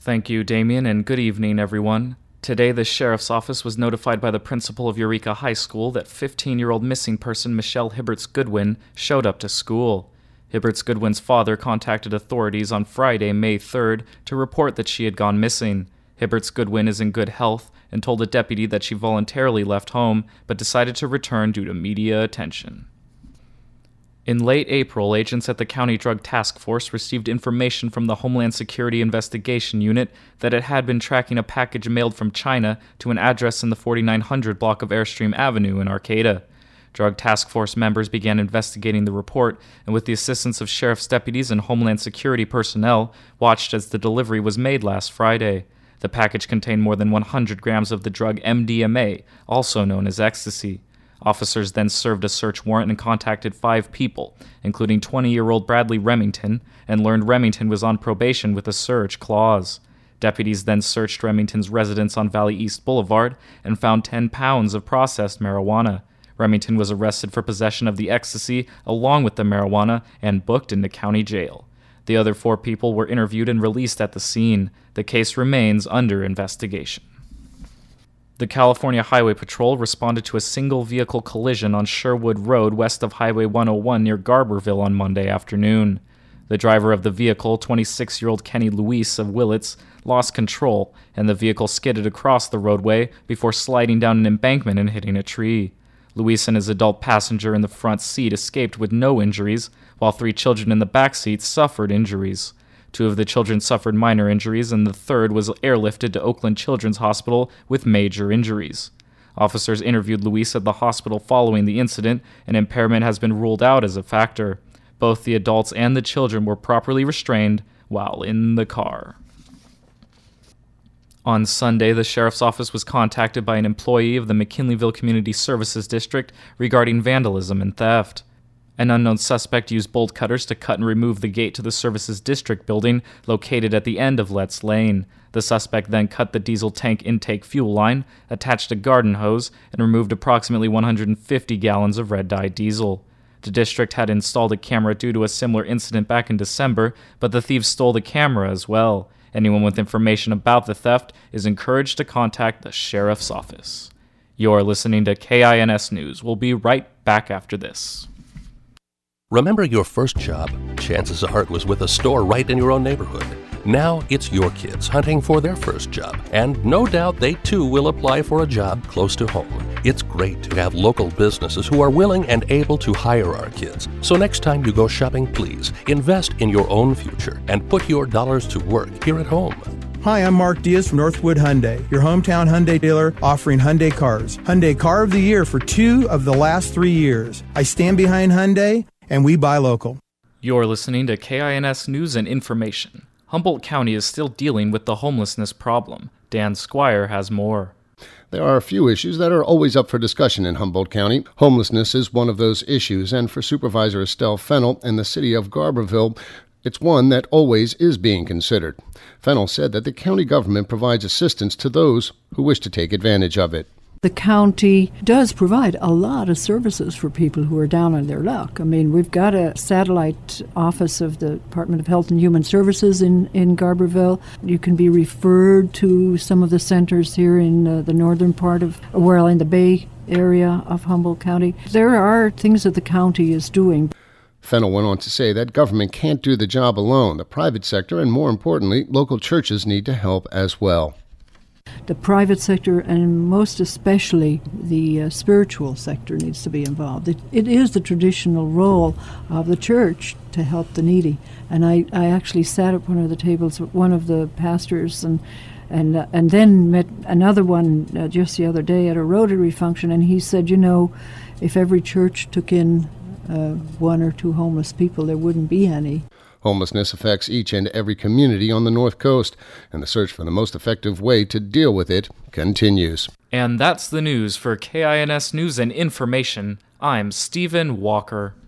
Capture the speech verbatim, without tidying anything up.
Thank you, Damien, and good evening, everyone. Today, the Sheriff's Office was notified by the principal of Eureka High School that fifteen-year-old missing person Michelle Hibberts-Goodwin showed up to school. Hibberts-Goodwin's father contacted authorities on Friday, May third, to report that she had gone missing. Hibberts-Goodwin is in good health and told a deputy that she voluntarily left home, but decided to return due to media attention. In late April, agents at the County Drug Task Force received information from the Homeland Security Investigation Unit that it had been tracking a package mailed from China to an address in the forty-nine hundred block of Airstream Avenue in Arcata. Drug Task Force members began investigating the report, and with the assistance of sheriff's deputies and Homeland Security personnel, watched as the delivery was made last Friday. The package contained more than one hundred grams of the drug M D M A, also known as ecstasy. Officers then served a search warrant and contacted five people, including twenty-year-old Bradley Remington, and learned Remington was on probation with a search clause. Deputies then searched Remington's residence on Valley East Boulevard and found ten pounds of processed marijuana. Remington was arrested for possession of the ecstasy along with the marijuana and booked into county jail. The other four people were interviewed and released at the scene. The case remains under investigation. The California Highway Patrol responded to a single-vehicle collision on Sherwood Road west of Highway one oh one near Garberville on Monday afternoon. The driver of the vehicle, twenty-six-year-old Kenny Luis of Willits, lost control, and the vehicle skidded across the roadway before sliding down an embankment and hitting a tree. Luis and his adult passenger in the front seat escaped with no injuries, while three children in the back seat suffered injuries. Two of the children suffered minor injuries, and the third was airlifted to Oakland Children's Hospital with major injuries. Officers interviewed Luis at the hospital following the incident, and impairment has been ruled out as a factor. Both the adults and the children were properly restrained while in the car. On Sunday, the sheriff's office was contacted by an employee of the McKinleyville Community Services District regarding vandalism and theft. An unknown suspect used bolt cutters to cut and remove the gate to the Services District building located at the end of Letts Lane. The suspect then cut the diesel tank intake fuel line, attached a garden hose, and removed approximately one hundred fifty gallons of red-dye diesel. The district had installed a camera due to a similar incident back in December, but the thieves stole the camera as well. Anyone with information about the theft is encouraged to contact the sheriff's office. You're listening to K I N S News. We'll be right back after this. Remember your first job? Chances are it was with a store right in your own neighborhood. Now it's your kids hunting for their first job, and no doubt they too will apply for a job close to home. It's great to have local businesses who are willing and able to hire our kids. So next time you go shopping, please invest in your own future and put your dollars to work here at home. Hi, I'm Mark Diaz from Northwood Hyundai, your hometown Hyundai dealer offering Hyundai cars. Hyundai Car of the Year for two of the last three years. I stand behind Hyundai, and we buy local. You're listening to K I N S News and Information. Humboldt County is still dealing with the homelessness problem. Dan Squire has more. There are a few issues that are always up for discussion in Humboldt County. Homelessness is one of those issues, and for Supervisor Estelle Fennell in the city of Garberville, it's one that always is being considered. Fennell said that the county government provides assistance to those who wish to take advantage of it. The county does provide a lot of services for people who are down on their luck. I mean, we've got a satellite office of the Department of Health and Human Services in, in Garberville. You can be referred to some of the centers here in uh, the northern part of, well, in the Bay area of Humboldt County. There are things that the county is doing. Fennell went on to say that government can't do the job alone. The private sector and, more importantly, local churches need to help as well. The private sector, and most especially the uh, spiritual sector, needs to be involved. It, it is the traditional role of the church to help the needy. And I, I actually sat at one of the tables with one of the pastors and and uh, and then met another one uh, just the other day at a Rotary function, and he said, you know, if every church took in uh, one or two homeless people, there wouldn't be any. Homelessness affects each and every community on the North Coast, and the search for the most effective way to deal with it continues. And that's the news for K I N S News and Information. I'm Stephen Walker.